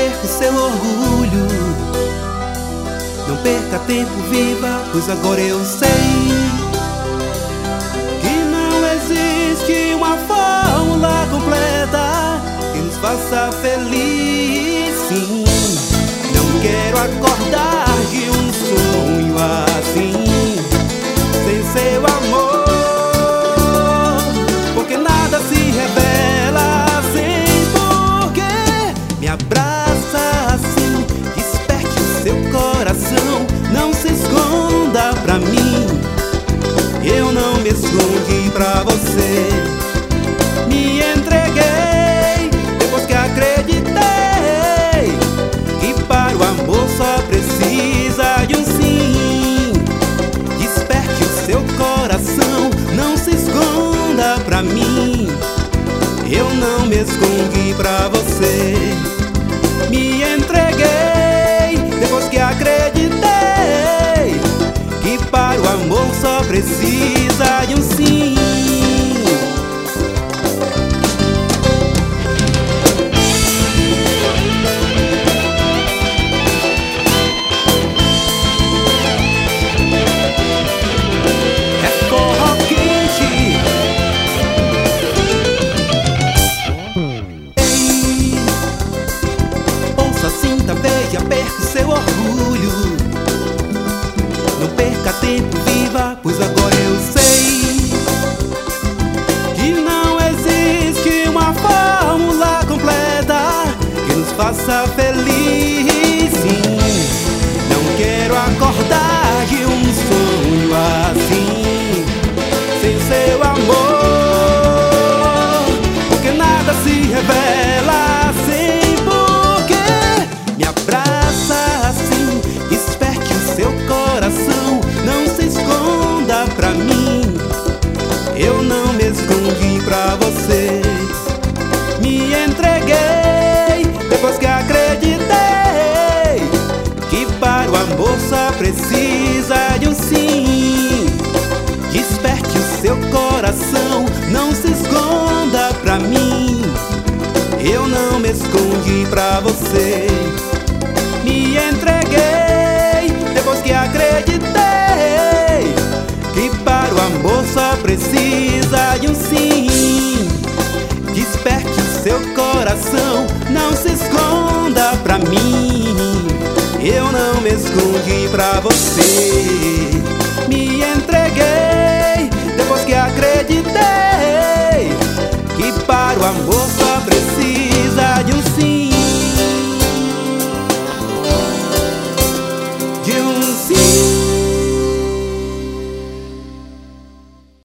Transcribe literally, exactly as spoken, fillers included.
perca o seu orgulho. Não perca tempo, viva, pois agora eu sei que não existe uma fórmula completa que nos faça feliz. Sim, não quero acordar de um sonho assim, sem seu amor, porque nada se revela sem porquê. Me abraça assim, desperte o seu coração, não se esconda pra mim, eu não me escondi pra você. Me entreguei depois que acreditei que para o amor só precisa de um sim. Desperte o seu coração, não se esconda pra mim, eu não me escondi pra você. Me entreguei depois que acreditei que para o amor só precisa de um sim. É forró quente. Ei, ouça, sinta, veja, perca o seu orgulho. Não perca tempo, viva, pois agora eu sei que não existe uma fórmula completa que nos faça feliz. Sim, não quero acordar de um sonho assim, sem seu amor, porque nada se revela sem porquê. Me abraça assim, desperte o seu coração, não se esconda pra mim, eu não me escondi pra você. Me entreguei depois que acreditei que para o amor só precisa de um sim. Desperte o seu coração, não se esconda pra mim, eu não me escondi pra você. Me entreguei depois que acreditei que para o amor só precisa de um sim. Desperte o seu coração, não se esconda pra mim, eu não me escondi pra você.